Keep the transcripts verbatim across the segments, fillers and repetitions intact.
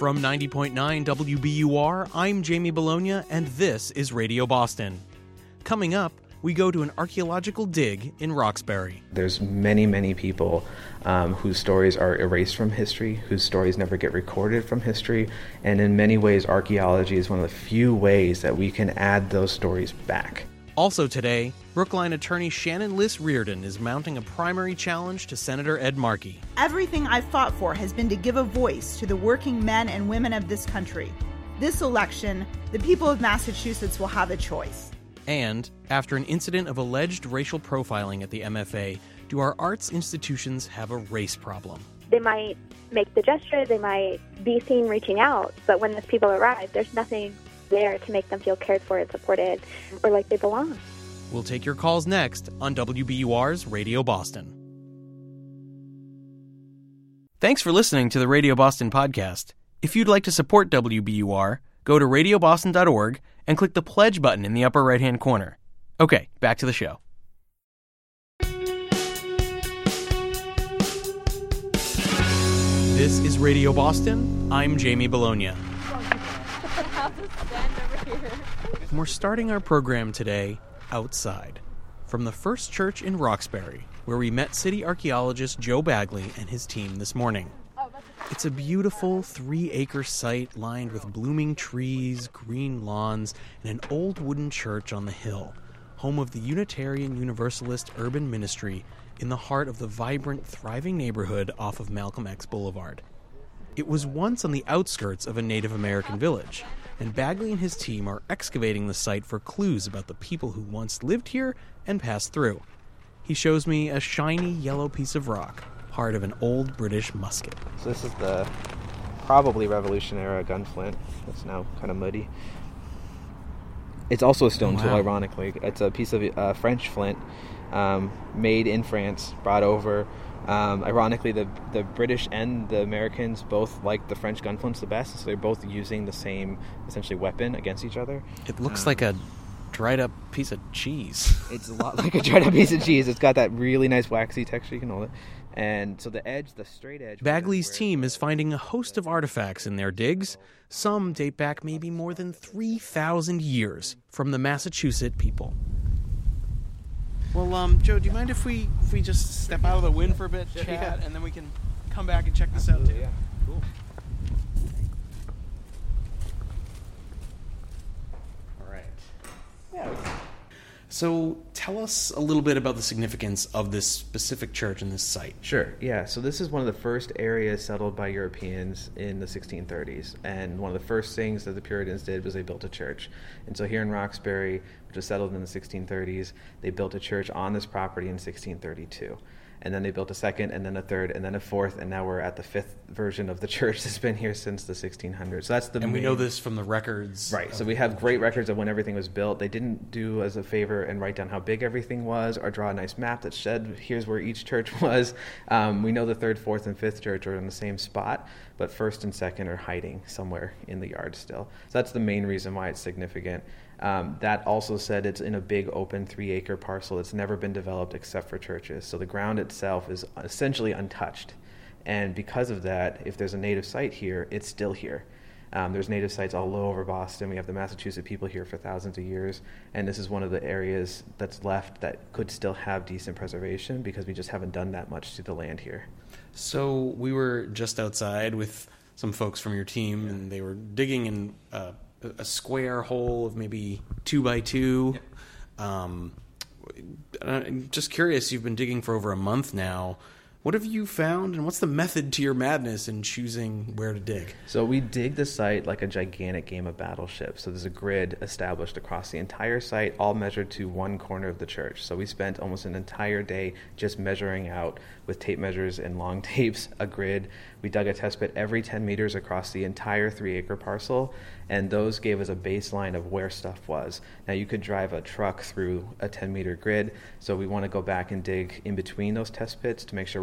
From ninety point nine W B U R, I'm Jamie Bologna, and this is Radio Boston. Coming up, we go to an archaeological dig in Roxbury. There's many, many people um, whose stories are erased from history, whose stories never get recorded from history, and in many ways, archaeology is one of the few ways that we can add those stories back. Also today, Brookline attorney Shannon Liss Reardon is mounting a primary challenge to Senator Ed Markey. Everything I've fought for has been to give a voice to the working men and women of this country. This election, the people of Massachusetts will have a choice. And, after an incident of alleged racial profiling at the M F A, do our arts institutions have a race problem? They might make the gesture, they might be seen reaching out, but when those people arrive, there's nothing there to make them feel cared for and supported or like they belong. We'll take your calls next on W B U R's Radio Boston. Thanks for listening to the Radio Boston podcast. If you'd like to support W B U R, go to radio boston dot org and click the pledge button in the upper right-hand corner. Okay, back to the show. This is Radio Boston. I'm Jamie Bologna. And we're starting our program today outside, from the First Church in Roxbury, where we met city archaeologist Joe Bagley and his team this morning. It's a beautiful three-acre site lined with blooming trees, green lawns, and an old wooden church on the hill, home of the Unitarian Universalist Urban Ministry in the heart of the vibrant, thriving neighborhood off of Malcolm X Boulevard. It was once on the outskirts of a Native American village, and Bagley and his team are excavating the site for clues about the people who once lived here and passed through. He shows me a shiny yellow piece of rock, part of an old British musket. So this is the probably Revolutionary era gunflint. It's now kind of muddy. It's also a stone Wow. tool, ironically. It's a piece of uh, French flint um, made in France, brought over. Um, ironically, the the British and the Americans both liked the French gunflints the best, so they're both using the same, essentially, weapon against each other. It looks um, like a dried-up piece of cheese. It's a lot like a dried-up piece of cheese. It's got that really nice waxy texture, you can hold it. And so the edge, the straight edge... Bagley's team is finding a host of artifacts in their digs. Some date back maybe more than three thousand years from the Massachusetts people. Well, um, Joe, do you mind if we if we just step out of the wind for a bit, chat, yeah. and then we can come back and check this out too? Yeah, cool. All right. Yeah. So tell us a little bit about the significance of this specific church and this site. Sure, yeah. So this is one of the first areas settled by Europeans in the sixteen thirties. And one of the first things that the Puritans did was they built a church. And so here in Roxbury, which was settled in the sixteen thirties, they built a church on this property in sixteen thirty-two. And then they built a second, and then a third, and then a fourth, and now we're at the fifth version of the church that's been here since the sixteen hundreds. So that's the And main... we know this from the records. Right, so we have great records of when everything was built. They didn't do us a favor and write down how big everything was or draw a nice map that said, here's where each church was. Um, we know the third, fourth, and fifth church are in the same spot, but first and second are hiding somewhere in the yard still. So that's the main reason why it's significant. Um, that also said, it's in a big open three-acre parcel that's never been developed except for churches. So the ground itself is essentially untouched. And because of that, if there's a native site here, it's still here. Um, there's native sites all over Boston. We have the Massachusetts people here for thousands of years. And this is one of the areas that's left that could still have decent preservation because we just haven't done that much to the land here. So we were just outside with some folks from your team, and they were digging in uh, a square hole of maybe two by two. Yeah. Um, I'm just curious, you've been digging for over a month now. What have you found, and what's the method to your madness in choosing where to dig? So we dig the site like a gigantic game of Battleship. So there's a grid established across the entire site, all measured to one corner of the church. So we spent almost an entire day just measuring out with tape measures and long tapes a grid. We dug a test pit every ten meters across the entire three-acre parcel, and those gave us a baseline of where stuff was. Now, you could drive a truck through a ten-meter grid, so we want to go back and dig in between those test pits to make sure we're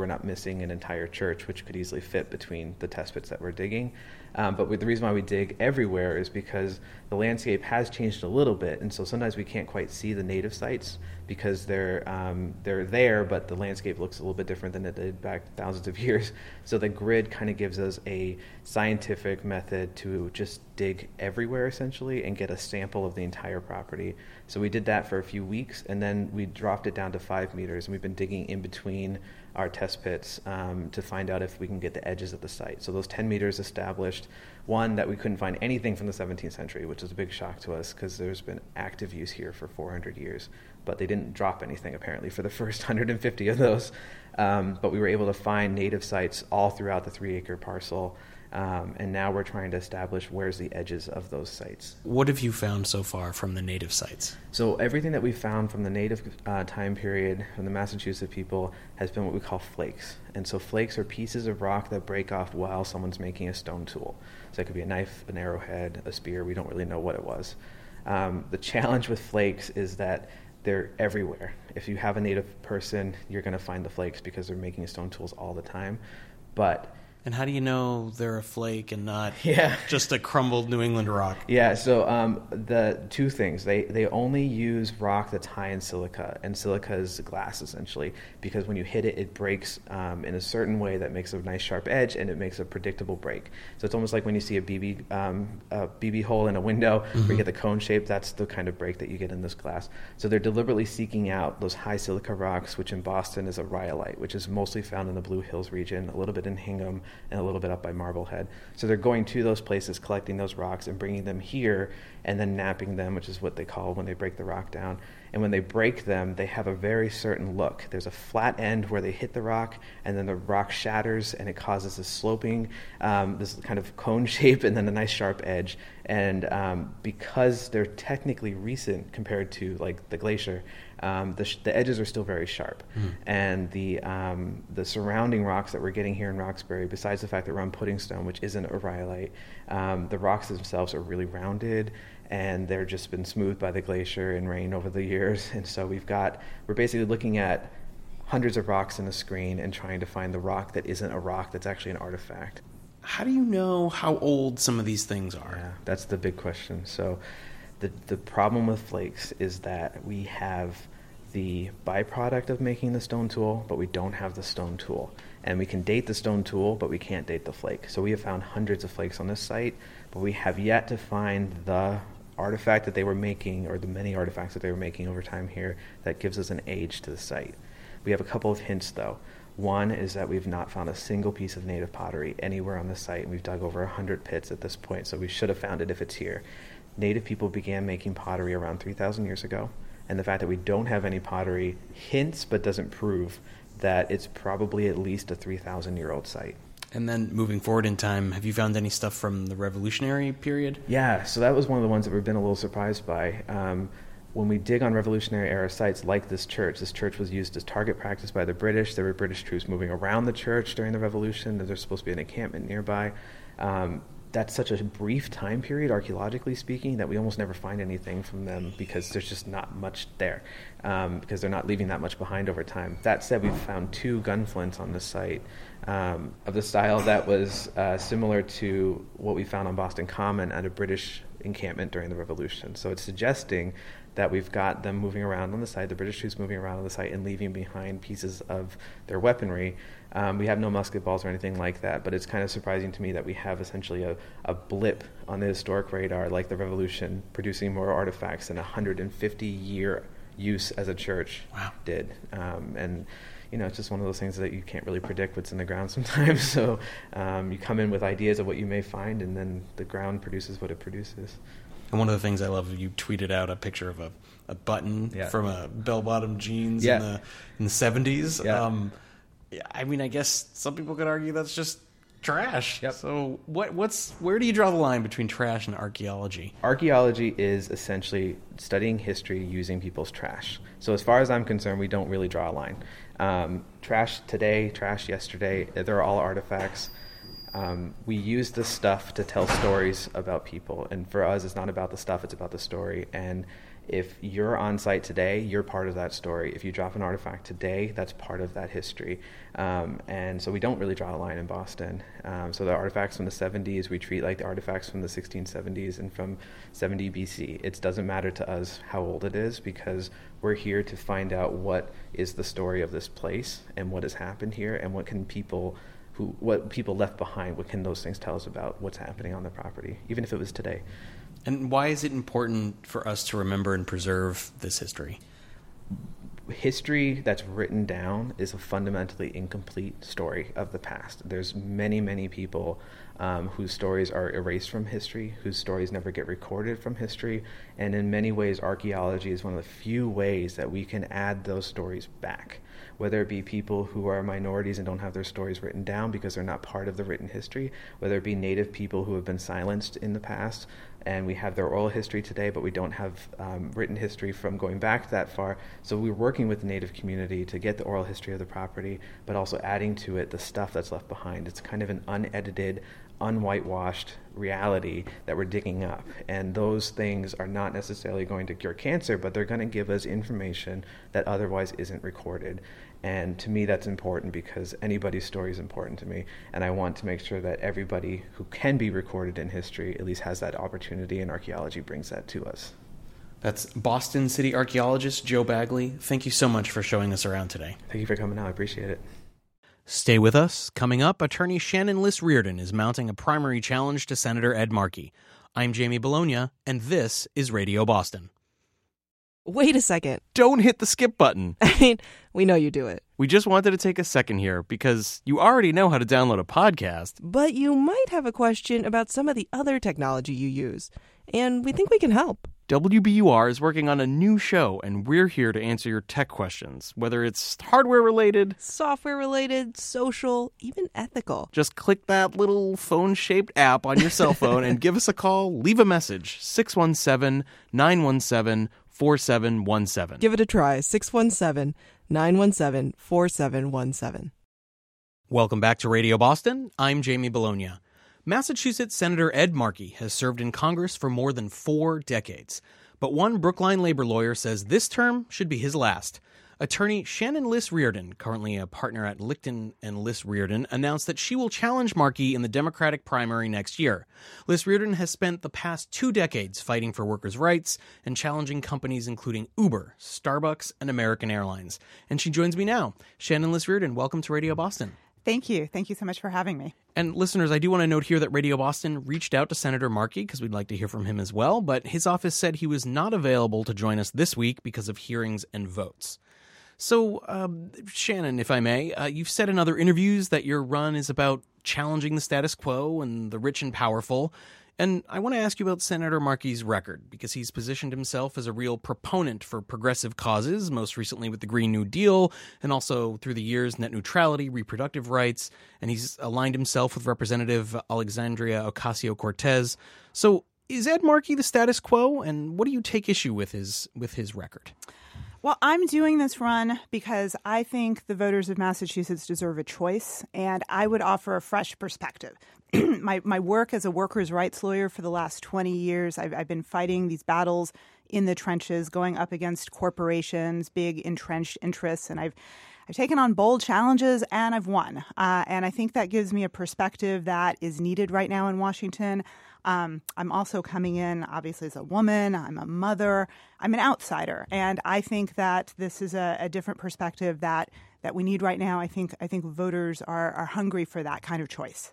not missing an entire church, which could easily fit between the test pits that we're digging. Um, but with the reason why we dig everywhere is because the landscape has changed a little bit, and so sometimes we can't quite see the native sites because they're um, they're there, but the landscape looks a little bit different than it did back thousands of years. So the grid kind of gives us a scientific method to just dig everywhere essentially and get a sample of the entire property. So we did that for a few weeks, and then we dropped it down to five meters, and we've been digging in between our test pits um, to find out if we can get the edges of the site. So those ten meters established, one, that we couldn't find anything from the seventeenth century, which was a big shock to us because there's been active use here for four hundred years, but they didn't drop anything apparently for the first one hundred fifty of those. Um, but we were able to find native sites all throughout the three acre parcel. Um, and now we're trying to establish where's the edges of those sites. What have you found so far from the native sites? So everything that we found from the native uh, time period, from the Massachusetts people, has been what we call flakes. And so flakes are pieces of rock that break off while someone's making a stone tool. So it could be a knife, an arrowhead, a spear. We don't really know what it was. Um, the challenge with flakes is that they're everywhere. If you have a native person, you're going to find the flakes because they're making stone tools all the time. But And how do you know they're a flake and not yeah. just a crumbled New England rock? Yeah, so um, the two things. They they only use rock that's high in silica, and silica is glass, essentially, because when you hit it, it breaks um, in a certain way that makes a nice sharp edge, and it makes a predictable break. So it's almost like when you see a B B, um, a B B hole in a window mm-hmm. where you get the cone shape, that's the kind of break that you get in this glass. So they're deliberately seeking out those high silica rocks, which in Boston is a rhyolite, which is mostly found in the Blue Hills region, a little bit in Hingham, and a little bit up by Marblehead. So they're going to those places, collecting those rocks and bringing them here and then knapping them, which is what they call when they break the rock down. And when they break them, they have a very certain look. There's a flat end where they hit the rock, and then the rock shatters, and it causes this sloping, um, this kind of cone shape, and then a nice sharp edge. And um, because they're technically recent compared to like the glacier, um, the, sh- the edges are still very sharp. Mm. And the um, the surrounding rocks that we're getting here in Roxbury, besides the fact that we're on pudding stone, which isn't a rhyolite, um, the rocks themselves are really rounded, and they're just been smoothed by the glacier and rain over the years. And so we've got, we're basically looking at hundreds of rocks in a screen and trying to find the rock that isn't a rock that's actually an artifact. How do you know how old some of these things are? Yeah, that's the big question. So the the problem with flakes is that we have the byproduct of making the stone tool, but we don't have the stone tool. And we can date the stone tool, but we can't date the flake. So we have found hundreds of flakes on this site, but we have yet to find the artifact that they were making, or the many artifacts that they were making over time here, that gives us an age to the site. We have a couple of hints, though. One is that we've not found a single piece of native pottery anywhere on the site, and we've dug over one hundred pits at this point, so we should have found it if it's here. Native people began making pottery around three thousand years ago, and the fact that we don't have any pottery hints but doesn't prove that it's probably at least a three thousand year old site. And then moving forward in time, have you found any stuff from the Revolutionary period? Yeah, so that was one of the ones that we've been a little surprised by. Um, when we dig on Revolutionary era sites like this church, this church was used as target practice by the British. There were British troops moving around the church during the Revolution. There's supposed to be an encampment nearby. Um, that's such a brief time period, archaeologically speaking, that we almost never find anything from them because there's just not much there, um, because they're not leaving that much behind over time. That said, we've found two gun flints on the site um, of the style that was uh, similar to what we found on Boston Common at a British encampment during the Revolution. So it's suggesting that we've got them moving around on the site, the British troops moving around on the site and leaving behind pieces of their weaponry. Um, we have no musket balls or anything like that, but it's kind of surprising to me that we have essentially a, a blip on the historic radar like the Revolution producing more artifacts than a one hundred fifty year use as a church wow. did. Um, and, you know, it's just one of those things that you can't really predict what's in the ground sometimes. So um, you come in with ideas of what you may find, and then the ground produces what it produces. And one of the things I love, you tweeted out a picture of a, a button yeah. from a bell-bottom jeans yeah. in the in the seventies. Yeah. Um, I mean, I guess some people could argue that's just trash. Yep. So what what's where do you draw the line between trash and archaeology? Archaeology is essentially studying history using people's trash. So as far as I'm concerned, we don't really draw a line. Um, trash today, trash yesterday, they're all artifacts. Um, we use the stuff to tell stories about people, and for us, it's not about the stuff; it's about the story. And If you're on site today, you're part of that story. If you drop an artifact today, that's part of that history. Um, and so we don't really draw a line in Boston. Um, so the artifacts from the seventies, we treat like the artifacts from the sixteen seventies and from seventy B C. It doesn't matter to us how old it is, because we're here to find out what is the story of this place and what has happened here, and what can people who what people left behind, what can those things tell us about what's happening on the property, even if it was today. And why is it important for us to remember and preserve this history? History that's written down is a fundamentally incomplete story of the past. There's many, many people um, whose stories are erased from history, whose stories never get recorded from history, and in many ways, archaeology is one of the few ways that we can add those stories back, whether it be people who are minorities and don't have their stories written down because they're not part of the written history, whether it be Native people who have been silenced in the past, and we have their oral history today, but we don't have um, written history from going back that far. So we're working with the Native community to get the oral history of the property, but also adding to it the stuff that's left behind. It's kind of an unedited, unwhitewashed reality that we're digging up. And those things are not necessarily going to cure cancer, but they're going to give us information that otherwise isn't recorded. And to me, that's important because anybody's story is important to me. And I want to make sure that everybody who can be recorded in history at least has that opportunity, and archaeology brings that to us. That's Boston City archaeologist Joe Bagley. Thank you so much for showing us around today. Thank you for coming out. I appreciate it. Stay with us. Coming up, attorney Shannon Liss Reardon is mounting a primary challenge to Senator Ed Markey. I'm Jamie Bologna, and this is Radio Boston. Wait a second. Don't hit the skip button. I mean, we know you do it. We just wanted to take a second here because you already know how to download a podcast. But you might have a question about some of the other technology you use, and we think we can help. W B U R is working on a new show, and we're here to answer your tech questions, whether it's hardware-related, software-related, social, even ethical. Just click that little phone-shaped app on your cell phone and give us a call. Leave a message, six one seven, nine one seven, four seven one seven. Give it a try, six one seven, nine one seven, four seven one seven. Welcome back to Radio Boston. I'm Jamie Bologna. Massachusetts Senator Ed Markey has served in Congress for more than four decades. But one Brookline labor lawyer says this term should be his last. Attorney Shannon Liss Reardon, currently a partner at Licton and Liss Reardon, announced that she will challenge Markey in the Democratic primary next year. Liss Reardon has spent the past two decades fighting for workers' rights and challenging companies including Uber, Starbucks, and American Airlines. And she joins me now. Shannon Liss Reardon, welcome to Radio Boston. Thank you. Thank you so much for having me. And listeners, I do want to note here that Radio Boston reached out to Senator Markey because we'd like to hear from him as well, but his office said he was not available to join us this week because of hearings and votes. So, um, Shannon, if I may, uh, you've said in other interviews that your run is about challenging the status quo and the rich and powerful. And I want to ask you about Senator Markey's record, because he's positioned himself as a real proponent for progressive causes, most recently with the Green New Deal, and also through the years, net neutrality, reproductive rights, and he's aligned himself with Representative Alexandria Ocasio-Cortez. So is Ed Markey the status quo, and what do you take issue with his with his record? Well, I'm doing this run because I think the voters of Massachusetts deserve a choice, and I would offer a fresh perspective. my my work as a workers' rights lawyer for the last twenty years, I've, I've been fighting these battles in the trenches, going up against corporations, big entrenched interests, and I've I've taken on bold challenges and I've won. Uh, and I think that gives me a perspective that is needed right now in Washington. Um, I'm also coming in, obviously, as a woman. I'm a mother. I'm an outsider. And I think that this is a, a different perspective that, that we need right now. I think I think voters are, are hungry for that kind of choice.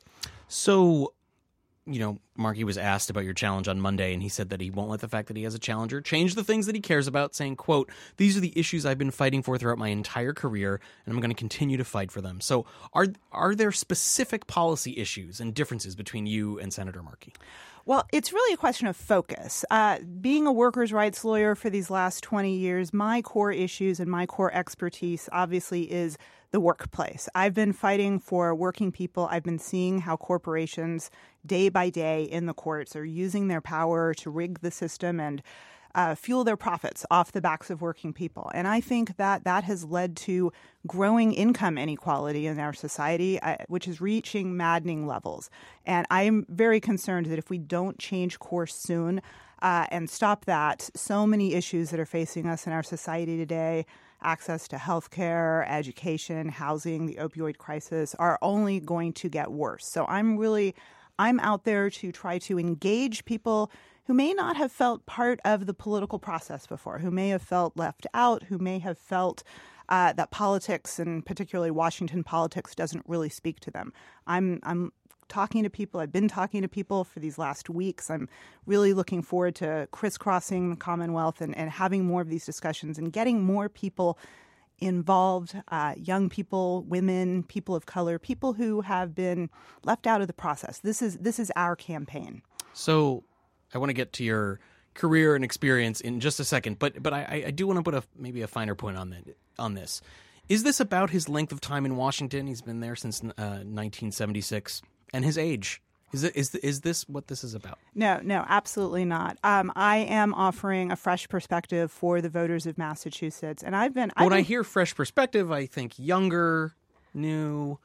So, you know, Markey was asked about your challenge on Monday, and he said that he won't let the fact that he has a challenger change the things that he cares about, saying, quote, "These are the issues I've been fighting for throughout my entire career, and I'm going to continue to fight for them." So are are there specific policy issues and differences between you and Senator Markey? Well, it's really a question of focus. Uh, being a workers' rights lawyer for these last twenty years, my core issues and my core expertise obviously is the workplace. I've been fighting for working people. I've been seeing how corporations day by day in the courts are using their power to rig the system and Uh, fuel their profits off the backs of working people. And I think that that has led to growing income inequality in our society, uh, which is reaching maddening levels. And I'm very concerned that if we don't change course soon, uh, and stop that. So many issues that are facing us in our society today, access to health care, education, housing, the opioid crisis, are only going to get worse. So I'm really, I'm out there to try to engage people who may not have felt part of the political process before, who may have felt left out, who may have felt uh, that politics, and particularly Washington politics, doesn't really speak to them. I'm I'm talking to people. I've been talking to people for these last weeks. I'm really looking forward to crisscrossing the Commonwealth and, and having more of these discussions and getting more people involved, uh, young people, women, people of color, people who have been left out of the process. This is this is our campaign. So I want to get to your career and experience in just a second, but but I, I do want to put a maybe a finer point on that on this. Is this about his length of time in Washington? He's been there since uh, nineteen seventy-six, and his age. Is it is is this what this is about? No, no, absolutely not. Um, I am offering a fresh perspective for the voters of Massachusetts, and I've been. I've when been, I hear fresh perspective, I think younger, new.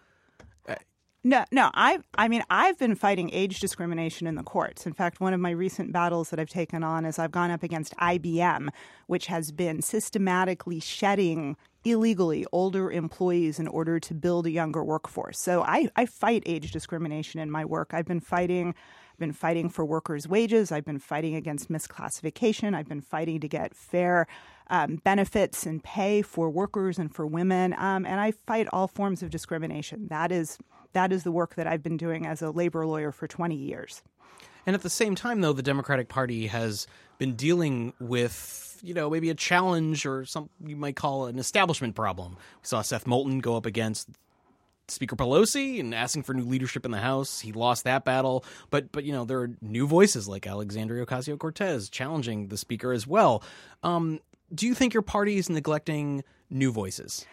No, no. I, I mean, I've been fighting age discrimination in the courts. In fact, one of my recent battles that I've taken on is I've gone up against I B M, which has been systematically shedding illegally older employees in order to build a younger workforce. So I, I fight age discrimination in my work. I've been fighting. I've been fighting for workers' wages. I've been fighting against misclassification. I've been fighting to get fair um, benefits and pay for workers and for women. Um, and I fight all forms of discrimination. That is that is the work that I've been doing as a labor lawyer for twenty years. And at the same time, though, the Democratic Party has been dealing with, you know, maybe a challenge or some you might call an establishment problem. We saw Seth Moulton go up against Speaker Pelosi and asking for new leadership in the House. He lost that battle. But, but you know, there are new voices like Alexandria Ocasio-Cortez challenging the speaker as well. Um, do you think your party is neglecting new voices?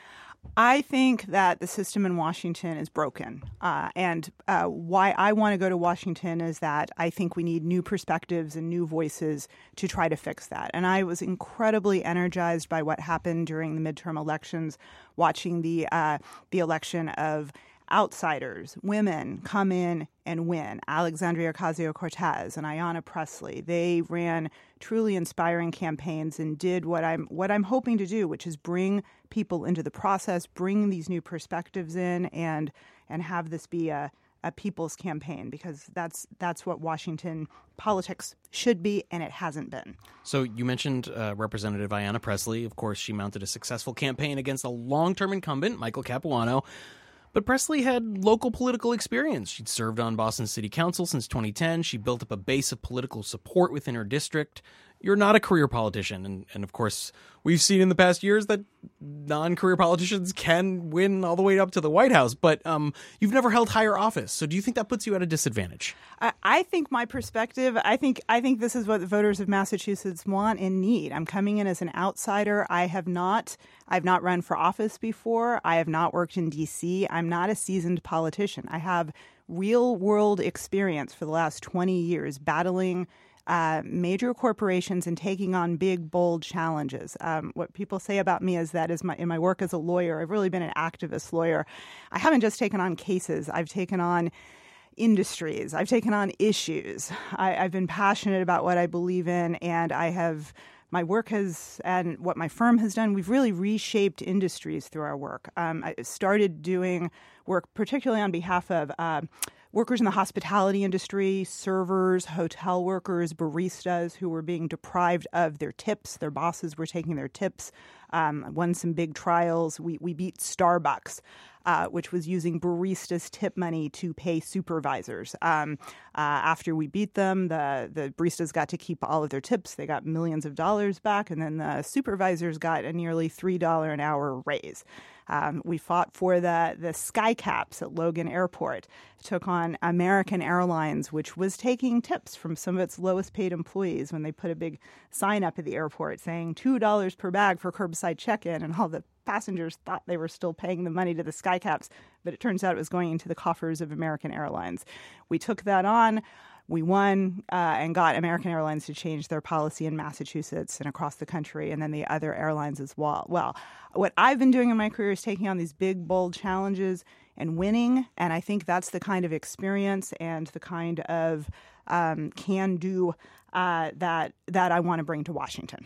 I think that the system in Washington is broken. Uh, and uh, why I want to go to Washington is that I think we need new perspectives and new voices to try to fix that. And I was incredibly energized by what happened during the midterm elections, watching the uh, the election of outsiders, women come in and win. Alexandria Ocasio-Cortez and Ayanna Pressley, they ran truly inspiring campaigns and did what I'm what I'm hoping to do, which is bring people into the process, bring these new perspectives in, and and have this be a, a people's campaign, because that's that's what Washington politics should be, and it hasn't been. So you mentioned uh, Representative Ayanna Pressley. Of course, she mounted a successful campaign against a long-term incumbent, Michael Capuano. But Pressley had local political experience. She'd served on Boston City Council since twenty ten. She built up a base of political support within her district. You're not a career politician. And, and of course, we've seen in the past years that non-career politicians can win all the way up to the White House. But um, you've never held higher office. So do you think that puts you at a disadvantage? I, I think my perspective, I think I think this is what the voters of Massachusetts want and need. I'm coming in as an outsider. I have not I've not run for office before. I have not worked in D C. I'm not a seasoned politician. I have real world experience for the last twenty years battling Uh, major corporations and taking on big, bold challenges. Um, what people say about me is that is my, in my work as a lawyer, I've really been an activist lawyer. I haven't just taken on cases. I've taken on industries. I've taken on issues. I, I've been passionate about what I believe in, and I have my work has, and what my firm has done, we've really reshaped industries through our work. Um, I started doing work particularly on behalf of uh, workers in the hospitality industry, servers, hotel workers, baristas who were being deprived of their tips. Their bosses were taking their tips. Um, won some big trials. We we beat Starbucks, uh, which was using baristas' tip money to pay supervisors. Um, uh, after we beat them, the, the baristas got to keep all of their tips. They got millions of dollars back, and then the supervisors got a nearly three dollars an hour raise. Um, we fought for the, the sky caps at Logan Airport, took on American Airlines, which was taking tips from some of its lowest paid employees when they put a big sign up at the airport saying two dollars per bag for curbside check-in, and all the passengers thought they were still paying the money to the sky caps, but it turns out it was going into the coffers of American Airlines. We took that on. We won uh, and got American Airlines to change their policy in Massachusetts and across the country, and then the other airlines as well. Well, what I've been doing in my career is taking on these big, bold challenges and winning, and I think that's the kind of experience and the kind of um, can do uh, that that I want to bring to Washington.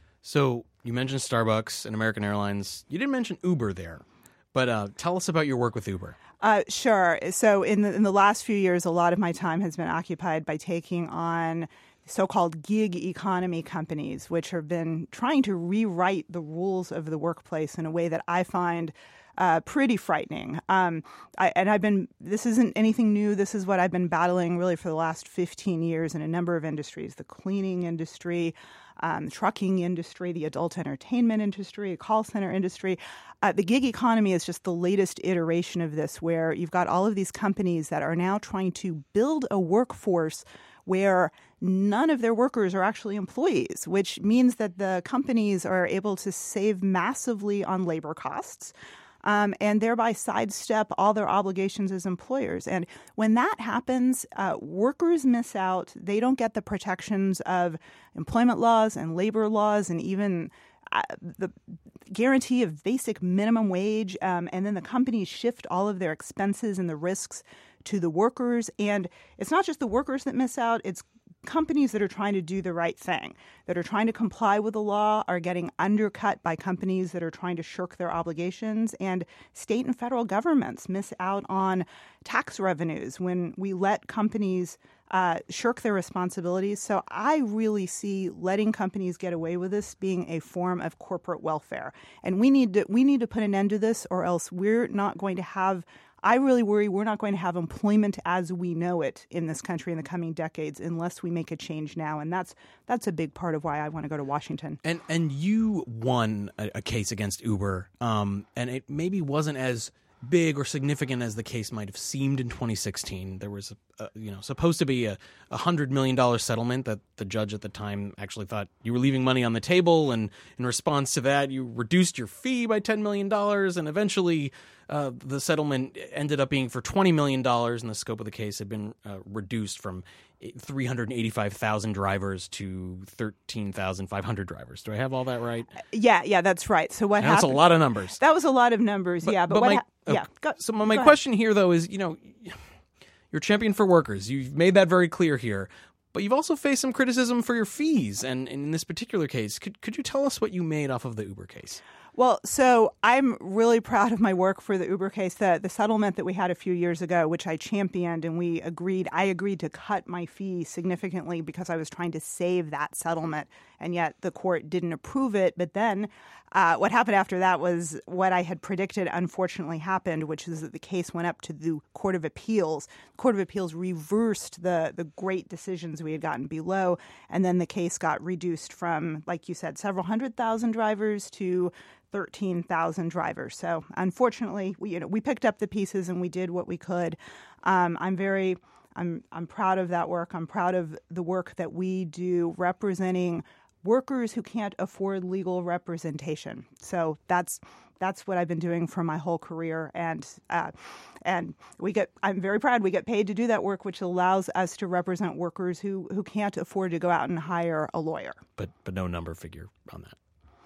So you mentioned Starbucks and American Airlines. You didn't mention Uber there, but uh, tell us about your work with Uber. Uh, sure. So in the, in the last few years, a lot of my time has been occupied by taking on so-called gig economy companies, which have been trying to rewrite the rules of the workplace in a way that I find uh, pretty frightening. Um, I, and I've been, this isn't anything new. This is what I've been battling really for the last fifteen years in a number of industries: the cleaning industry, um, the trucking industry, the adult entertainment industry, the call center industry. Uh, the gig economy is just the latest iteration of this, where you've got all of these companies that are now trying to build a workforce where none of their workers are actually employees, which means that the companies are able to save massively on labor costs um, and thereby sidestep all their obligations as employers. And when that happens, uh, workers miss out. They don't get the protections of employment laws and labor laws and even uh, the guarantee of basic minimum wage. Um, and then the companies shift all of their expenses and the risks to the workers. And it's not just the workers that miss out, it's companies that are trying to do the right thing, that are trying to comply with the law, are getting undercut by companies that are trying to shirk their obligations. And state and federal governments miss out on tax revenues when we let companies uh, shirk their responsibilities. So I really see letting companies get away with this being a form of corporate welfare. And we need to, we need to put an end to this, or else we're not going to have I really worry we're not going to have employment as we know it in this country in the coming decades unless we make a change now. And that's that's a big part of why I want to go to Washington. And and you won a, a case against Uber, um, and it maybe wasn't as big or significant as the case might have seemed in twenty sixteen. There was, a, a, you know, supposed to be a one hundred million dollars settlement that the judge at the time actually thought you were leaving money on the table, and in response to that, you reduced your fee by ten million dollars, and eventually uh, the settlement ended up being for twenty million dollars, and the scope of the case had been uh, reduced from three hundred eighty-five thousand drivers to thirteen thousand five hundred drivers. Do I have all that right? Yeah, yeah, that's right. So what That's happened? a lot of numbers. That was a lot of numbers, But- yeah. But, but what my- ha- yeah. Go, So my, my go ahead. question here, though, is, you know, you're a champion for workers. You've made that very clear here. But you've also faced some criticism for your fees. And in this particular case, could could you tell us what you made off of the Uber case? Well, so I'm really proud of my work for the Uber case. The, the settlement that we had a few years ago, which I championed, and we agreed, I agreed to cut my fee significantly because I was trying to save that settlement, and yet the court didn't approve it. But then uh, what happened after that was what I had predicted unfortunately happened, which is that the case went up to the Court of Appeals. The Court of Appeals reversed the, the great decisions we had gotten below, and then the case got reduced from, like you said, several hundred thousand drivers to thirteen thousand drivers. So unfortunately, we you know we picked up the pieces and we did what we could. Um, I'm very I'm I'm proud of that work. I'm proud of the work that we do representing workers who can't afford legal representation. So that's that's what I've been doing for my whole career, and uh, and we get I'm very proud we get paid to do that work, which allows us to represent workers who who can't afford to go out and hire a lawyer. But but no number figure on that.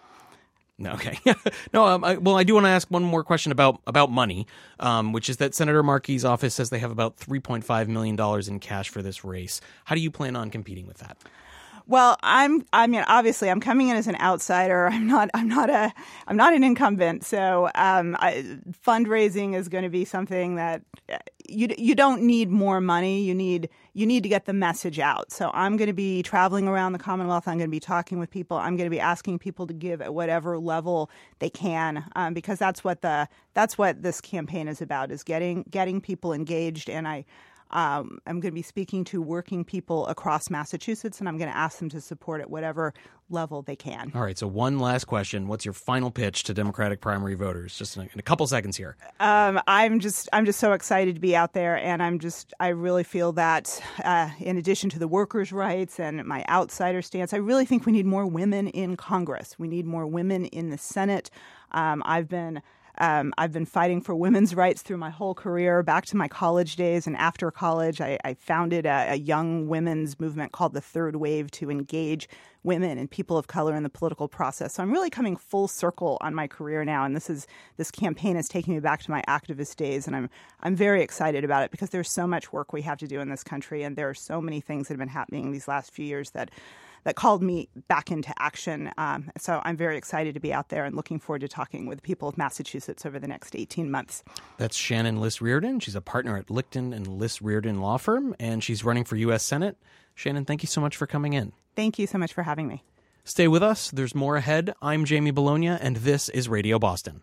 No, okay. no, um, I, well, I do want to ask one more question about about money, um, which is that Senator Markey's office says they have about three point five million dollars in cash for this race. How do you plan on competing with that? Well, I'm. I mean, obviously, I'm coming in as an outsider. I'm not. I'm not a. I'm not an incumbent. So, um, I, fundraising is going to be something that you you don't need more money. You need you need to get the message out. So, I'm going to be traveling around the Commonwealth. I'm going to be talking with people. I'm going to be asking people to give at whatever level they can, um, because that's what the that's what this campaign is about: is getting getting people engaged. And I. Um, I'm going to be speaking to working people across Massachusetts, and I'm going to ask them to support at whatever level they can. All right. So one last question: what's your final pitch to Democratic primary voters? Just in a, in a couple seconds here. Um, I'm just I'm just so excited to be out there, and I'm just I really feel that uh, in addition to the workers' rights and my outsider stance, I really think we need more women in Congress. We need more women in the Senate. Um, I've been Um, I've been fighting for women's rights through my whole career, back to my college days. And after college, I, I founded a, a young women's movement called the Third Wave to engage women and people of color in the political process. So I'm really coming full circle on my career now, and this is this campaign is taking me back to my activist days, and I'm I'm very excited about it because there's so much work we have to do in this country, and there are so many things that have been happening these last few years that that called me back into action. Um, so I'm very excited to be out there and looking forward to talking with the people of Massachusetts over the next eighteen months. That's Shannon Liss Reardon. She's a partner at Lichten and Liss Reardon Law Firm, and she's running for U S Senate. Shannon, thank you so much for coming in. Thank you so much for having me. Stay with us. There's more ahead. I'm Jamie Bologna, and this is Radio Boston.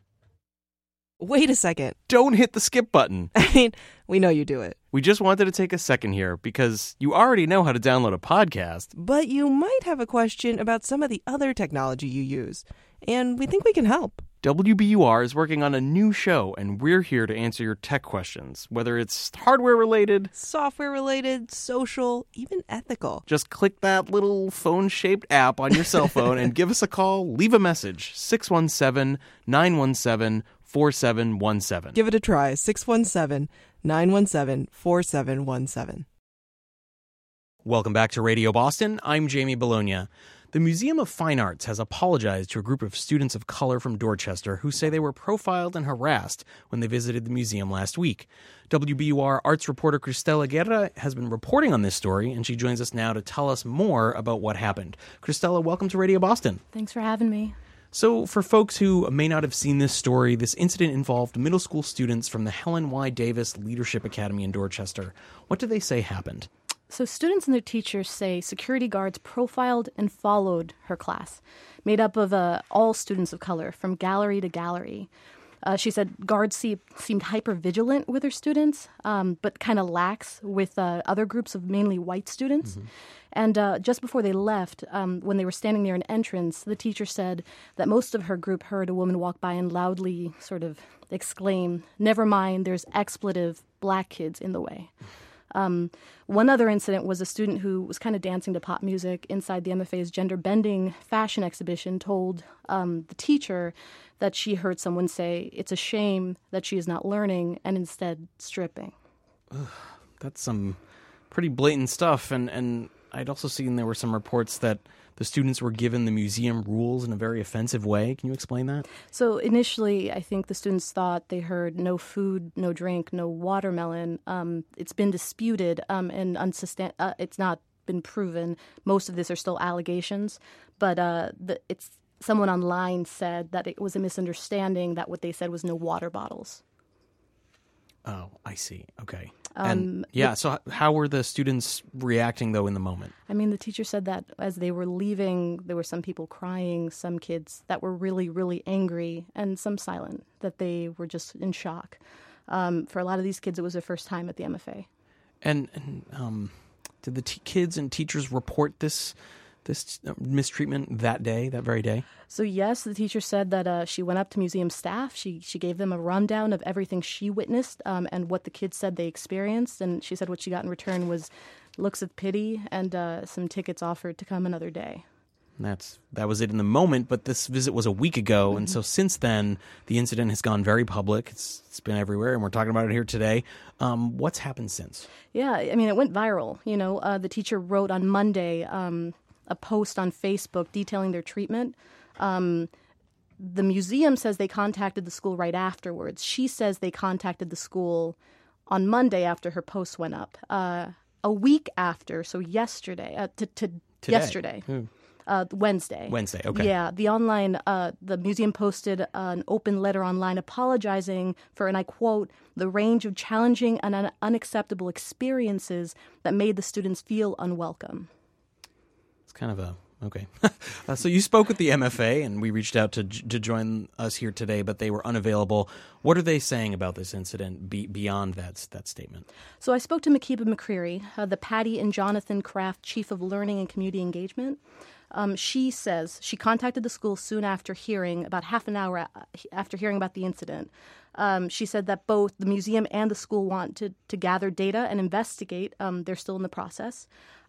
Wait a second. Don't hit the skip button. I mean, we know you do it. We just wanted to take a second here because you already know how to download a podcast. But you might have a question about some of the other technology you use, and we think we can help. W B U R is working on a new show, and we're here to answer your tech questions, whether it's hardware-related, software-related, social, even ethical. Just click that little phone-shaped app on your cell phone and give us a call. Leave a message, six one seven, nine one seven, four seven one seven. Give it a try, six one seven, nine one seven, four seven one seven. Welcome back to Radio Boston. I'm Jamie Bologna. The Museum of Fine Arts has apologized to a group of students of color from Dorchester who say they were profiled and harassed when they visited the museum last week. W B U R arts reporter Cristela Guerra has been reporting on this story, and she joins us now to tell us more about what happened. Cristela, welcome to Radio Boston. Thanks for having me. So for folks who may not have seen this story, this incident involved middle school students from the Helen Y. Davis Leadership Academy in Dorchester. What do they say happened? So students and their teachers say security guards profiled and followed her class, made up of uh, all students of color from gallery to gallery. Uh, she said guards see, seemed hyper-vigilant with her students, um, but kind of lax with uh, other groups of mainly white students. Mm-hmm. And uh, just before they left, um, when they were standing near an entrance, the teacher said that most of her group heard a woman walk by and loudly sort of exclaim, "Never mind, there's expletive black kids in the way." Um, one other incident was a student who was kind of dancing to pop music inside the M F A's gender-bending fashion exhibition told um, the teacher that she heard someone say, "It's a shame that she is not learning and instead stripping." Ugh, that's some pretty blatant stuff. And, and I'd also seen there were some reports that the students were given the museum rules in a very offensive way. Can you explain that? So initially, I think the students thought they heard no food, no drink, no watermelon. Um, it's been disputed um, and unsustain- uh, it's not been proven. Most of this are still allegations, but uh, the, it's someone online said that it was a misunderstanding, that what they said was no water bottles. Oh, I see. Okay. Um, and yeah, the, so how were the students reacting, though, in the moment? I mean, the teacher said that as they were leaving, there were some people crying, some kids that were really, really angry, and some silent, that they were just in shock. Um, for a lot of these kids, it was their first time at the M F A. And, and um, did the t- kids and teachers report this this mistreatment that day, that very day? So yes, the teacher said that uh, she went up to museum staff. She she gave them a rundown of everything she witnessed um, and what the kids said they experienced. And she said what she got in return was looks of pity and uh, some tickets offered to come another day. And that's that was it in the moment, but this visit was a week ago, mm-hmm. and so since then, the incident has gone very public. It's, it's been everywhere, and we're talking about it here today. Um, what's happened since? Yeah, I mean, it went viral. You know, uh, the teacher wrote on Monday um, a post on Facebook detailing their treatment. Um, the museum says they contacted the school right afterwards. She says they contacted the school on Monday after her post went up. Uh, a week after, so yesterday, uh, to, to yesterday. Hmm. Uh, Wednesday. Wednesday, okay. Yeah, the online, uh, the museum posted an open letter online apologizing for, and I quote, the range of challenging and un- unacceptable experiences that made the students feel unwelcome. It's kind of a, okay. uh, so you spoke with the M F A, and we reached out to to join us here today, but they were unavailable. What are they saying about this incident be, beyond that, that statement? So I spoke to Makiba McCreary, uh, the Patty and Jonathan Kraft Chief of Learning and Community Engagement. Um, she says she contacted the school soon after hearing, about half an hour after hearing about the incident. Um, she said that both the museum and the school want to, to gather data and investigate. Um, they're still in the process.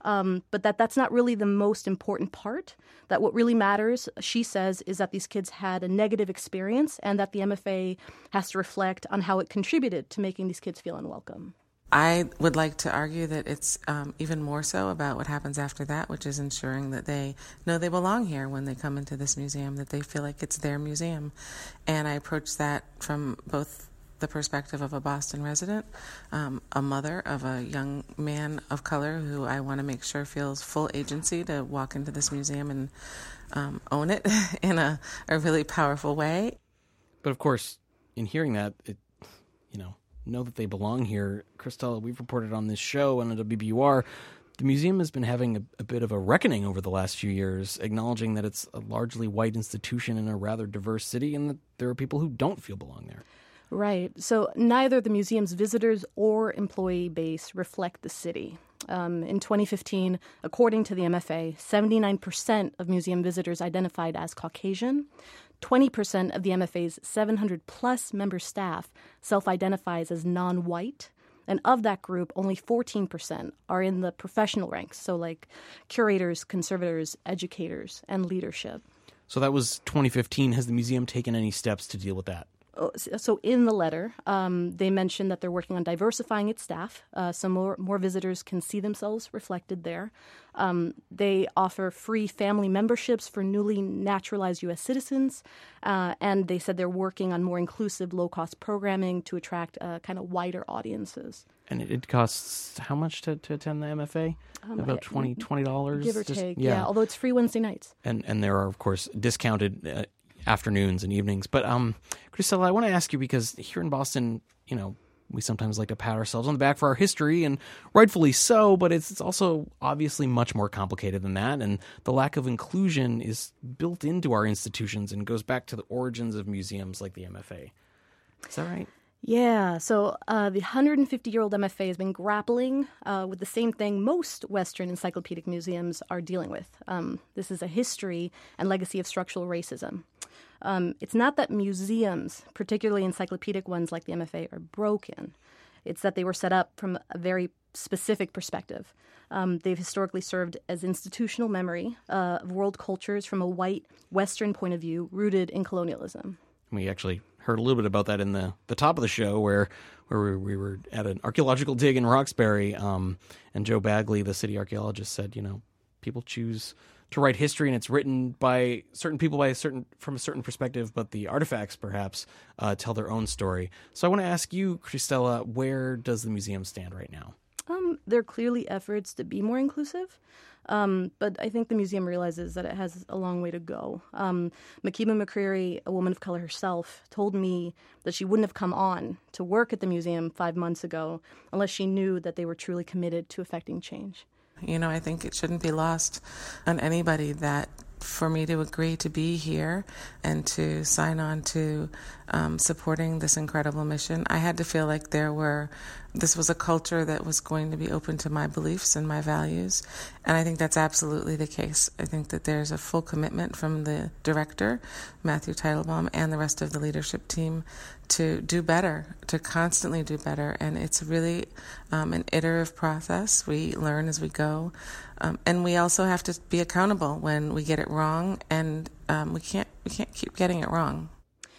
um, but that that's not really the most important part, that what really matters, she says, is that these kids had a negative experience and that the M F A has to reflect on how it contributed to making these kids feel unwelcome. I would like to argue that it's um, even more so about what happens after that, which is ensuring that they know they belong here when they come into this museum, that they feel like it's their museum. And I approach that from both the perspective of a Boston resident, um, a mother of a young man of color who I want to make sure feels full agency to walk into this museum and um, own it in a, a really powerful way. But of course, in hearing that, it, you know, know that they belong here. Christella, we've reported on this show and on W B U R, the museum has been having a, a bit of a reckoning over the last few years, acknowledging that it's a largely white institution in a rather diverse city and that there are people who don't feel belong there. Right. So neither the museum's visitors or employee base reflect the city. Um, in twenty fifteen, according to the M F A, seventy-nine percent of museum visitors identified as Caucasian. twenty percent of the M F A's seven hundred plus member staff self-identifies as non-white. And of that group, only fourteen percent are in the professional ranks, so like curators, conservators, educators, and leadership. So that was twenty fifteen. Has the museum taken any steps to deal with that? So in the letter, um, they mentioned that they're working on diversifying its staff, uh, so more, more visitors can see themselves reflected there. Um, they offer free family memberships for newly naturalized U S citizens, uh, and they said they're working on more inclusive, low-cost programming to attract uh, kind of wider audiences. And it, it costs how much to, to attend the M F A? Um, About twenty dollars, twenty dollars? Give or Just, take, yeah. yeah, although it's free Wednesday nights. And and there are, of course, discounted uh, afternoons and evenings. But, um, Christella, I want to ask you, because here in Boston, you know, we sometimes like to pat ourselves on the back for our history, and rightfully so, but it's, it's also obviously much more complicated than that, and the lack of inclusion is built into our institutions and goes back to the origins of museums like the M F A. Is that right? Yeah, so uh, the one hundred fifty-year-old M F A has been grappling uh, with the same thing most Western encyclopedic museums are dealing with. Um, this is a history and legacy of structural racism. Um, it's not that museums, particularly encyclopedic ones like the M F A, are broken. It's that they were set up from a very specific perspective. Um, they've historically served as institutional memory uh, of world cultures from a white Western point of view rooted in colonialism. We actually heard a little bit about that in the, the top of the show where where we, we were at an archaeological dig in Roxbury, um, and Joe Bagley, the city archaeologist, said, you know, people choose to write history and it's written by certain people by a certain from a certain perspective, but the artifacts perhaps uh, tell their own story. So I want to ask you, Christella, where does the museum stand right now? Um, there are clearly efforts to be more inclusive. Um, but I think the museum realizes that it has a long way to go. Um, Makeba McCreary, a woman of color herself, told me that she wouldn't have come on to work at the museum five months ago unless she knew that they were truly committed to effecting change. You know, I think it shouldn't be lost on anybody that for me to agree to be here and to sign on to um, supporting this incredible mission, I had to feel like there were, this was a culture that was going to be open to my beliefs and my values. And I think that's absolutely the case. I think that there's a full commitment from the director, Matthew Teitelbaum, and the rest of the leadership team to do better, to constantly do better. And it's really um, an iterative process. We learn as we go. Um, and we also have to be accountable when we get it wrong, and um, we can't we can't keep getting it wrong.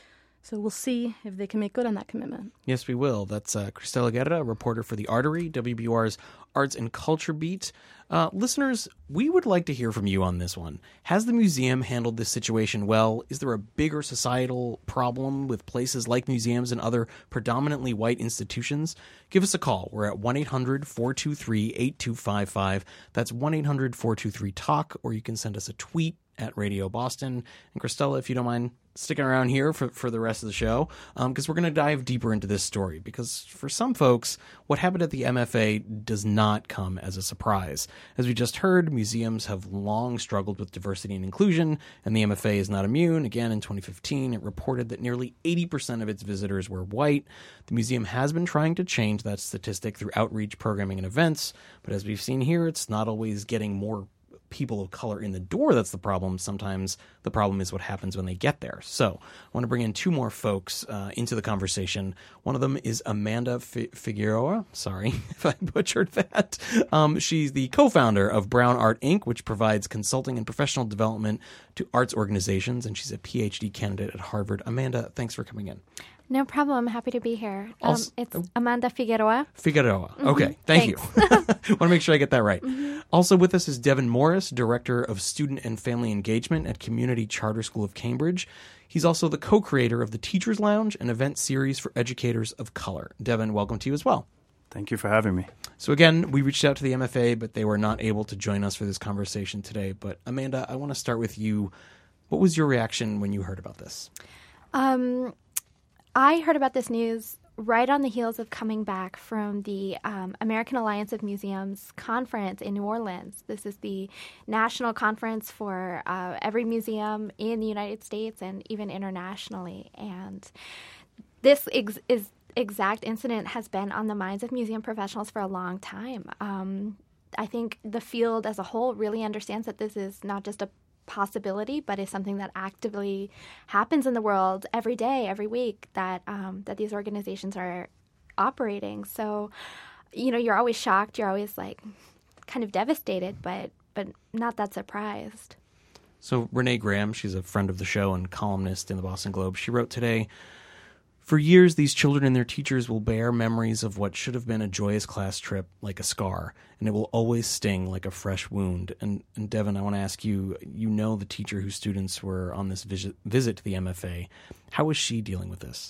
So we'll see if they can make good on that commitment. Yes, we will. That's uh, Christella Guerra, a reporter for The Artery, W B U R's Arts and Culture Beat. Uh, listeners, we would like to hear from you on this one. Has the museum handled this situation well? Is there a bigger societal problem with places like museums and other predominantly white institutions? Give us a call. We're at one eight hundred four two three eight two five five. That's one eight hundred four two three talk, or you can send us a tweet at Radio Boston. And Christella, if you don't mind sticking around here for, for the rest of the show, because um, we're going to dive deeper into this story. Because for some folks, what happened at the M F A does not come as a surprise. As we just heard, museums have long struggled with diversity and inclusion, and the M F A is not immune. Again, in twenty fifteen, it reported that nearly eighty percent of its visitors were white. The museum has been trying to change that statistic through outreach, programming, and events, but as we've seen here, it's not always getting more people of color in the door that's the problem. Sometimes the problem is what happens when they get there. So I want to bring in two more folks uh, into the conversation. One of them is Amanda F- Figueroa. Sorry if I butchered that. Um, she's the co-founder of Brown Art Incorporated, which provides consulting and professional development to arts organizations, and she's a P H D candidate at Harvard. Amanda, thanks for coming in. No problem. I'm happy to be here. Um, Also, it's Amanda Figueroa. Figueroa. Mm-hmm. Okay, thank Thanks. you. Want to make sure I get that right. Mm-hmm. Also with us is Devin Morris, Director of Student and Family Engagement at Community Charter School of Cambridge. He's also the co-creator of the Teachers Lounge, an event series for educators of color. Devin, welcome to you as well. Thank you for having me. So again, we reached out to the M F A, but they were not able to join us for this conversation today. But Amanda, I want to start with you. What was your reaction when you heard about this? Um, I heard about this news right on the heels of coming back from the um, American Alliance of Museums conference in New Orleans. This is the national conference for uh, every museum in the United States and even internationally. And this ex- is exact incident has been on the minds of museum professionals for a long time. Um, I think the field as a whole really understands that this is not just a possibility, but is something that actively happens in the world every day, every week, that um, that these organizations are operating. So, you know, you're always shocked, you're always like kind of devastated, but but not that surprised. So Renee Graham, she's a friend of the show and columnist in the Boston Globe. She wrote today, "For years, these children and their teachers will bear memories of what should have been a joyous class trip like a scar, and it will always sting like a fresh wound." And, and Devin, I want to ask you, you know the teacher whose students were on this visit, visit to the M F A. How was she dealing with this?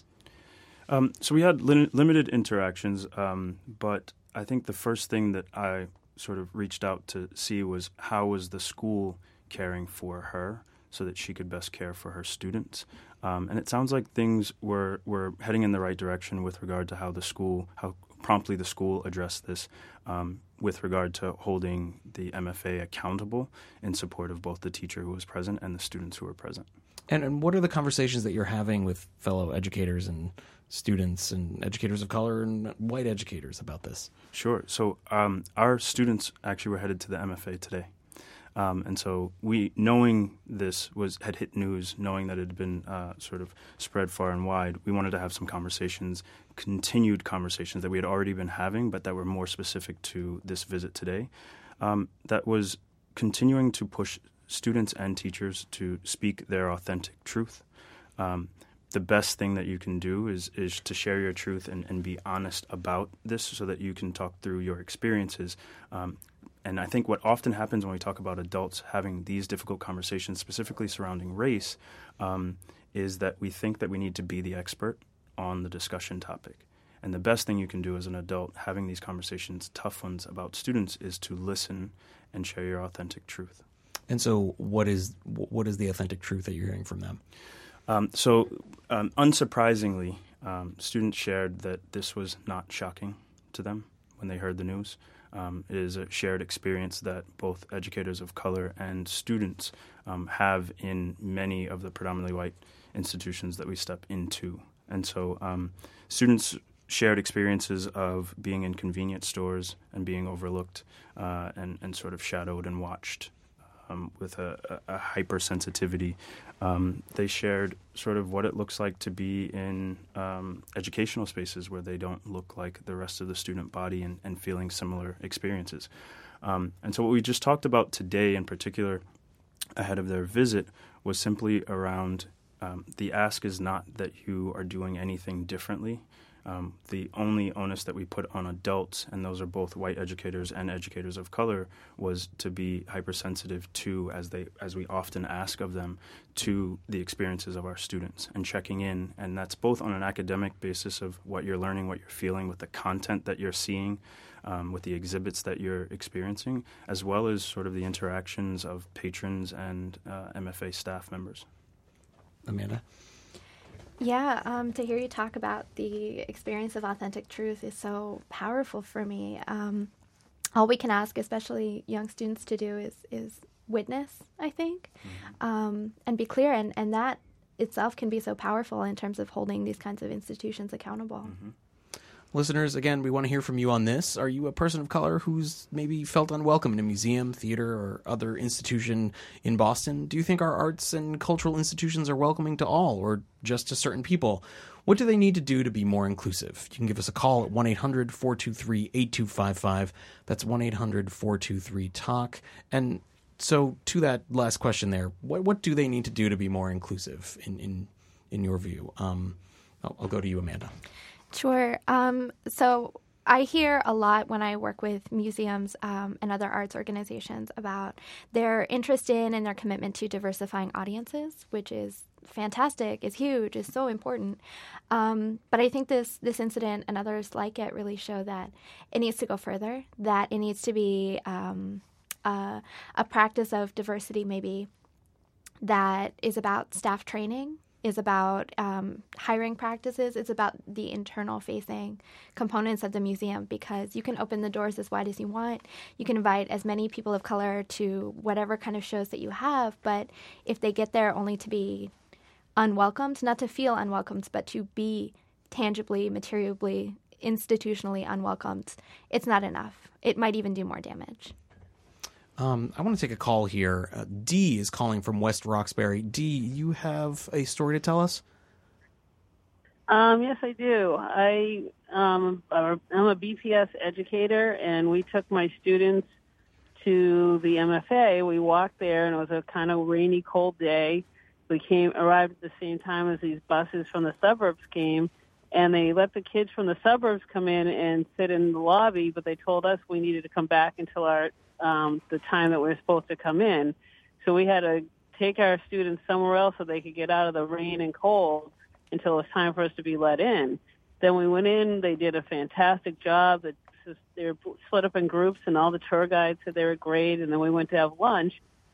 Um, so we had li- limited interactions, um, but I think the first thing that I sort of reached out to see was how was the school caring for her so that she could best care for her students. Um, and it sounds like things were, were heading in the right direction with regard to how the school, how promptly the school addressed this um, with regard to holding the M F A accountable in support of both the teacher who was present and the students who were present. And, and what are the conversations that you're having with fellow educators and students and educators of color and white educators about this? Sure. So um, our students actually were headed to the M F A today. Um, and so we, knowing this was had hit news, knowing that it had been uh, sort of spread far and wide, we wanted to have some conversations, continued conversations that we had already been having, but that were more specific to this visit today. Um, that was continuing to push students and teachers to speak their authentic truth. Um, the best thing that you can do is is to share your truth and, and be honest about this so that you can talk through your experiences. Um, And I think what often happens when we talk about adults having these difficult conversations, specifically surrounding race, um, is that we think that we need to be the expert on the discussion topic. And the best thing you can do as an adult having these conversations, tough ones about students, is to listen and share your authentic truth. And so what is what is the authentic truth that you're hearing from them? Um, so um, unsurprisingly, um, students shared that this was not shocking to them when they heard the news. Um, it is a shared experience that both educators of color and students um, have in many of the predominantly white institutions that we step into. And so um, students shared experiences of being in convenience stores and being overlooked uh, and, and sort of shadowed and watched um, with a, a, a hypersensitivity. Um, they shared sort of what it looks like to be in um, educational spaces where they don't look like the rest of the student body and, and feeling similar experiences. Um, and so what we just talked about today in particular ahead of their visit was simply around um, the ask is not that you are doing anything differently. Um, the only onus that we put on adults, and those are both white educators and educators of color, was to be hypersensitive to, as they as we often ask of them, to the experiences of our students and checking in. And that's both on an academic basis of what you're learning, what you're feeling, with the content that you're seeing, um, with the exhibits that you're experiencing, as well as sort of the interactions of patrons and uh, M F A staff members. Amanda? Yeah, um, to hear you talk about the experience of authentic truth is so powerful for me. Um, all we can ask, especially young students, to do is is witness, I think, mm-hmm. um, and be clear. And, and that itself can be so powerful in terms of holding these kinds of institutions accountable. Mm-hmm. Listeners, again, we want to hear from you on this. Are you a person of color who's maybe felt unwelcome in a museum, theater, or other institution in Boston? Do you think our arts and cultural institutions are welcoming to all, or just to certain people? What do they need to do to be more inclusive? You can give us a call at one eight hundred four two three eight two five five. That's one eight hundred four two three talk. And so to that last question there, what what do they need to do to be more inclusive in, in, in your view? Um, I'll, I'll go to you, Amanda. Sure. Um, so I hear a lot when I work with museums um, and other arts organizations about their interest in and their commitment to diversifying audiences, which is fantastic, is huge, is so important. Um, but I think this this incident and others like it really show that it needs to go further, that it needs to be um, uh, a practice of diversity maybe that is about staff training, is about um, hiring practices. It's about the internal-facing components of the museum, because you can open the doors as wide as you want. You can invite as many people of color to whatever kind of shows that you have, but if they get there only to be unwelcomed, not to feel unwelcomed, but to be tangibly, materially, institutionally unwelcomed, it's not enough. It might even do more damage. Um, I want to take a call here. Uh, Dee is calling from West Roxbury. Dee, you have a story to tell us? Um, yes, I do. I, um, I'm a B P S educator, and we took my students to the M F A. We walked there, and it was a kind of rainy, cold day. We came arrived at the same time as these buses from the suburbs came, and they let the kids from the suburbs come in and sit in the lobby, but they told us we needed to come back until our Um, the time that we were supposed to come in. So we had to take our students somewhere else so they could get out of the rain and cold until it was time for us to be let in. Then we went in. They did a fantastic job. They were split up in groups, and all the tour guides said they were great. And then we went to have lunch,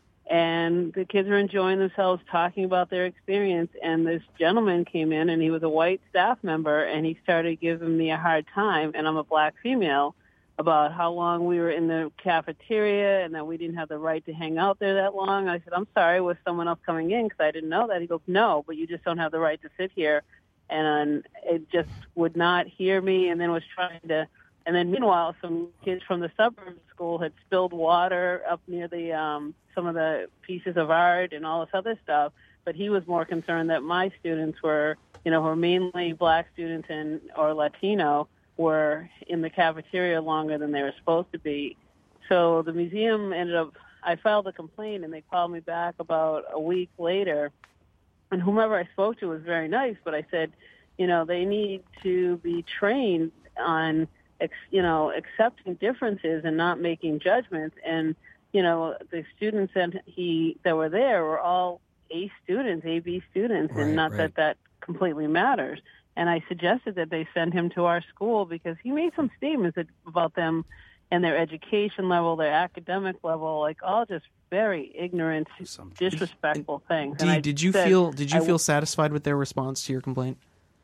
and the kids were enjoying themselves, talking about their experience. And this gentleman came in, and he was a white staff member, and he started giving me a hard time, and I'm a black female, about how long we were in the cafeteria and that we didn't have the right to hang out there that long. I said, I'm sorry, was someone else coming in? Because I didn't know that. He goes, no, but you just don't have the right to sit here. And it just would not hear me, and then was trying to, and then meanwhile, some kids from the suburb school had spilled water up near the um, some of the pieces of art and all this other stuff. But he was more concerned that my students were, you know, were mainly black students and or Latino, were in the cafeteria longer than they were supposed to be. So the museum ended up, I filed a complaint, and they called me back about a week later. And whomever I spoke to was very nice, but I said, you know, they need to be trained on, you know, accepting differences and not making judgments. And, you know, the students that he that were there were all A students, A B students, right, and not right. that that completely matters. And I suggested that they send him to our school because he made some statements about them and their education level, their academic level, like all just very ignorant, disrespectful things. Dee, And I did you said, feel did you I, feel satisfied with their response to your complaint?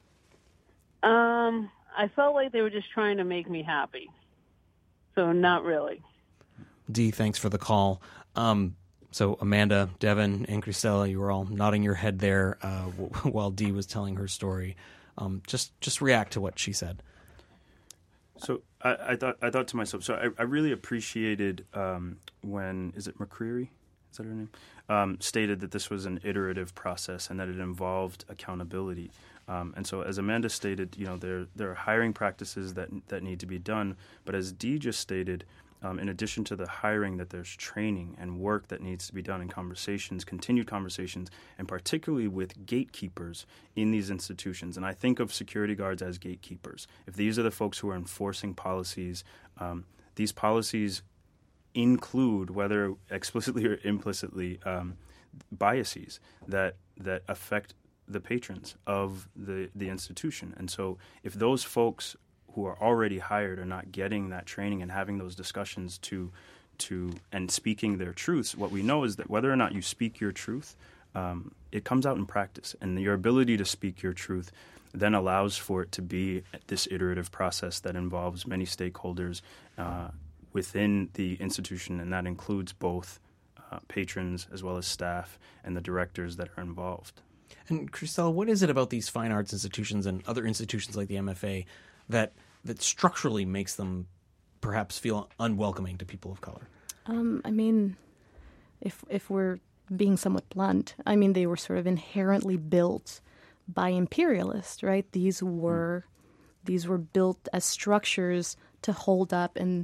Um, I felt like they were just trying to make me happy. So not really. Dee, thanks for the call. Um, so Amanda, Devin, and Cristela, you were all nodding your head there uh, while Dee was telling her story. Um, just just react to what she said. So I, I thought I thought to myself. So I, I really appreciated um, when is it McCreary? Is that her name? Um, stated that this was an iterative process and that it involved accountability. Um, and so, as Amanda stated, you know, there there are hiring practices that that need to be done. But as Dee just stated, Um, in addition to the hiring, that there's training and work that needs to be done in conversations, continued conversations, and particularly with gatekeepers in these institutions. And I think of security guards as gatekeepers. If these are the folks who are enforcing policies, um, these policies include, whether explicitly or implicitly, um, biases that that affect the patrons of the, the institution. And so if those folks who are already hired are not getting that training and having those discussions to to and speaking their truths, what we know is that whether or not you speak your truth, um, it comes out in practice. And your ability to speak your truth then allows for it to be this iterative process that involves many stakeholders uh, within the institution, and that includes both uh, patrons as well as staff and the directors that are involved. And Cristela, what is it about these fine arts institutions and other institutions like the M F A that that structurally makes them perhaps feel unwelcoming to people of color? Um, I mean, if if we're being somewhat blunt, I mean, they were sort of inherently built by imperialists, right? These were mm. these were built as structures to hold up and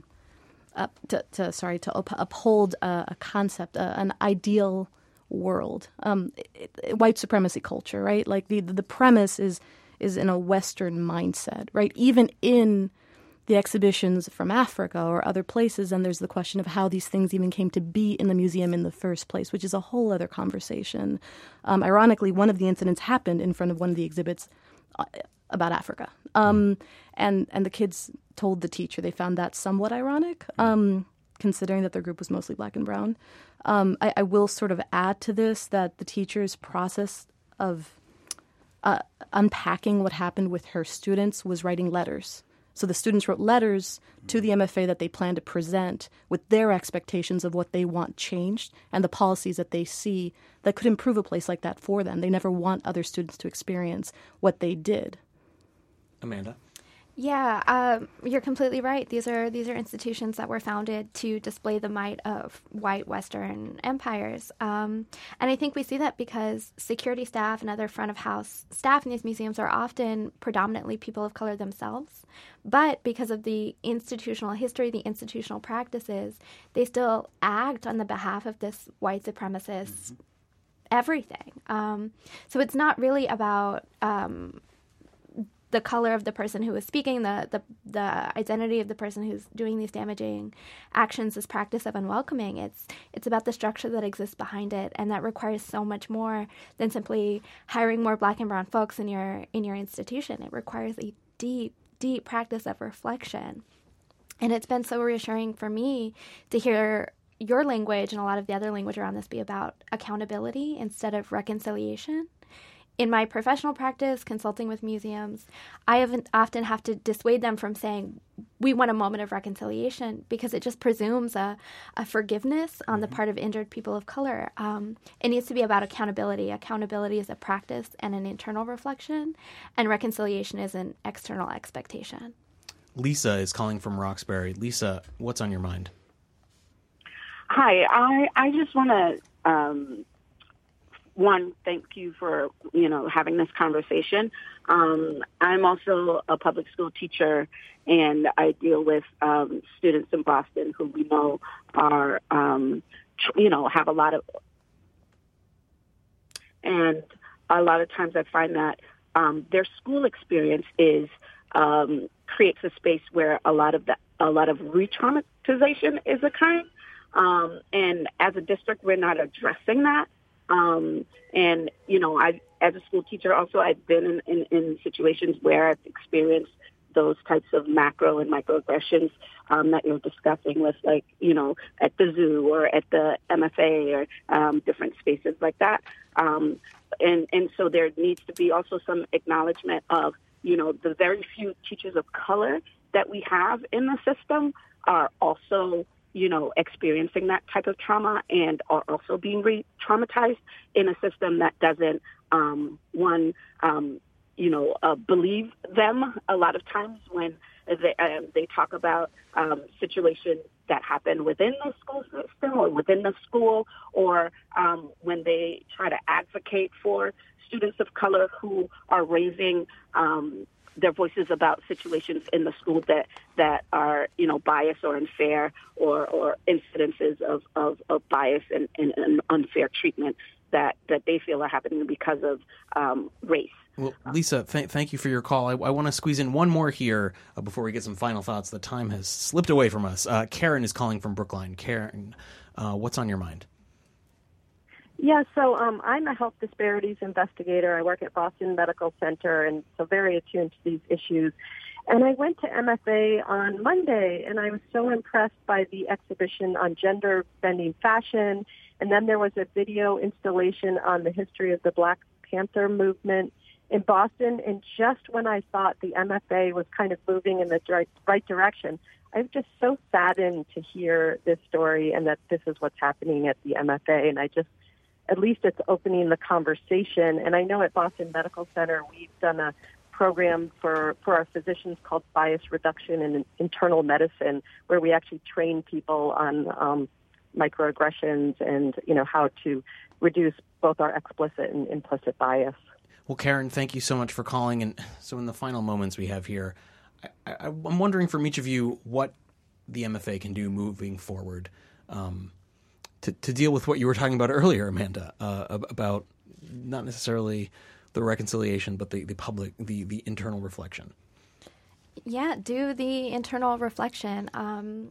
up to, to sorry to up, uphold a, a concept, a, an ideal world, um, it, it, white supremacy culture, right? Like the the premise is is in a Western mindset, right? Even in the exhibitions from Africa or other places, and there's the question of how these things even came to be in the museum in the first place, which is a whole other conversation. Um, ironically, one of the incidents happened in front of one of the exhibits uh, about Africa. Um, and, and the kids told the teacher they found that somewhat ironic, um, considering that their group was mostly black and brown. Um, I, I will sort of add to this that the teacher's process of uh, unpacking what happened with her students was writing letters. So the students wrote letters to the M F A that they plan to present with their expectations of what they want changed and the policies that they see that could improve a place like that for them. They never want other students to experience what they did. Amanda? Yeah, um, you're completely right. These are these are institutions that were founded to display the might of white Western empires. Um, and I think we see that because security staff and other front of house staff in these museums are often predominantly people of color themselves. But because of the institutional history, the institutional practices, they still act on the behalf of this white supremacist mm-hmm. everything. Um, so it's not really about Um, the color of the person who is speaking, the, the the identity of the person who's doing these damaging actions, this practice of unwelcoming. It's it's about the structure that exists behind it, and that requires so much more than simply hiring more black and brown folks in your in your institution. It requires a deep, deep practice of reflection. And it's been so reassuring for me to hear your language and a lot of the other language around this be about accountability instead of reconciliation. In my professional practice, consulting with museums, I haven't often have to dissuade them from saying, we want a moment of reconciliation, because it just presumes a, a forgiveness on the part of injured people of color. Um, it needs to be about accountability. Accountability is a practice and an internal reflection, and reconciliation is an external expectation. Lisa is calling from Roxbury. Lisa, what's on your mind? Hi, I, I just want to... Um, One, thank you for, you know, having this conversation. Um, I'm also a public school teacher, and I deal with um, students in Boston who we know are, um, tr- you know, have a lot of, and a lot of times I find that um, their school experience is um, creates a space where a lot of the a lot of re-traumatization is occurring, um, and as a district, we're not addressing that. Um, and, you know, I, as a school teacher, also, I've been in, in, in situations where I've experienced those types of macro and microaggressions um, that you're discussing with, like, you know, at the zoo or at the M F A or um, different spaces like that. Um, and, and so there needs to be also some acknowledgement of, you know, the very few teachers of color that we have in the system are also, you know, experiencing that type of trauma and are also being re-traumatized in a system that doesn't, um, one, um, you know, uh, believe them a lot of times when they, uh, they talk about um, situations that happen within the school system or within the school, or um, when they try to advocate for students of color who are raising um their voices about situations in the school that, that are, you know, biased or unfair, or, or incidences of, of, of bias and, and, and unfair treatment that, that they feel are happening because of um, race. Well, Lisa, th- thank you for your call. I, I want to squeeze in one more here uh, before we get some final thoughts. The time has slipped away from us. Uh, Karen is calling from Brookline. Karen, uh, what's on your mind? Yeah, so um, I'm a health disparities investigator. I work at Boston Medical Center, and so very attuned to these issues. And I went to M F A on Monday, and I was so impressed by the exhibition on gender-bending fashion. And then there was a video installation on the history of the Black Panther movement in Boston. And just when I thought the M F A was kind of moving in the right, right direction, I'm just so saddened to hear this story and that this is what's happening at the M F A. And I just at least it's opening the conversation. And I know at Boston Medical Center, we've done a program for, for our physicians called Bias Reduction in Internal Medicine, where we actually train people on um, microaggressions and, you know, how to reduce both our explicit and implicit bias. Well, Karen, thank you so much for calling. And so in the final moments we have here, I, I, I'm wondering from each of you what the M F A can do moving forward um, to, to deal with what you were talking about earlier, Amanda, uh, about not necessarily the reconciliation, but the, the public, the, the internal reflection. Yeah, do the internal reflection. Um,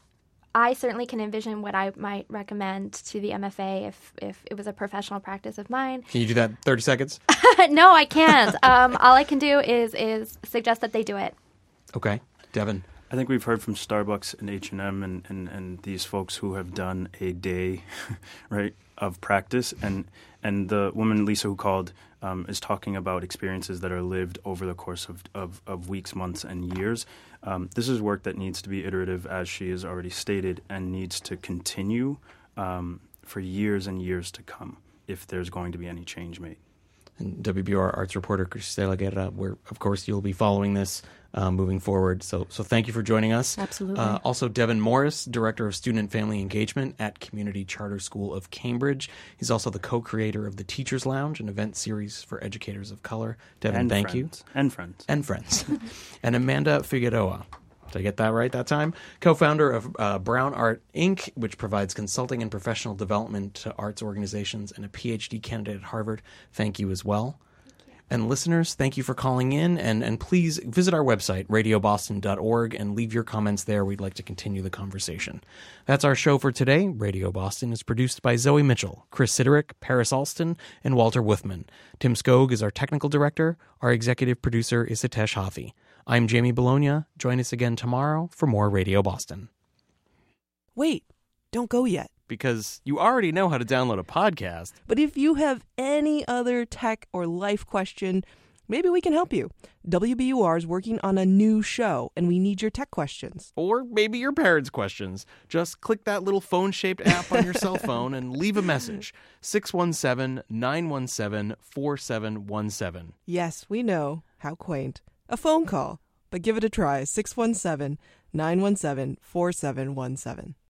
I certainly can envision what I might recommend to the M F A if, if it was a professional practice of mine. Can you do that in thirty seconds? No, I can't. um, all I can do is is suggest that they do it. Okay. Devin? I think we've heard from Starbucks and H and M and, and, and these folks who have done a day, right, of practice. And and the woman, Lisa, who called, um, is talking about experiences that are lived over the course of, of, of weeks, months, and years. Um, this is work that needs to be iterative, as she has already stated, and needs to continue um, for years and years to come if there's going to be any change made. And W B U R arts reporter Cristela Guerra, where, of course, you'll be following this uh, moving forward. So so thank you for joining us. Absolutely. Uh, also, Devin Morris, Director of Student and Family Engagement at Community Charter School of Cambridge. He's also the co-creator of the Teachers Lounge, an event series for educators of color. Devin, and thank friends. you. And friends. And friends. And Amanda Figueroa. Did I get that right that time? Co-founder of uh, Brown Art, Incorporated, which provides consulting and professional development to arts organizations, and a P H D candidate at Harvard. Thank you as well. And listeners, thank you for calling in. And, and please visit our website, radio boston dot org, and leave your comments there. We'd like to continue the conversation. That's our show for today. Radio Boston is produced by Zoe Mitchell, Chris Siderick, Paris Alston, and Walter Wuthman. Tim Skog is our technical director. Our executive producer is Hitesh Hathi. I'm Jamie Bologna. Join us again tomorrow for more Radio Boston. Wait, don't go yet. Because you already know how to download a podcast. But if you have any other tech or life question, maybe we can help you. W B U R is working on a new show, and we need your tech questions. Or maybe your parents' questions. Just click that little phone-shaped app on your cell phone and leave a message. six one seven, nine one seven, four seven one seven. Yes, we know. How quaint. A phone call. But give it a try. six one seven, nine one seven, four seven one seven.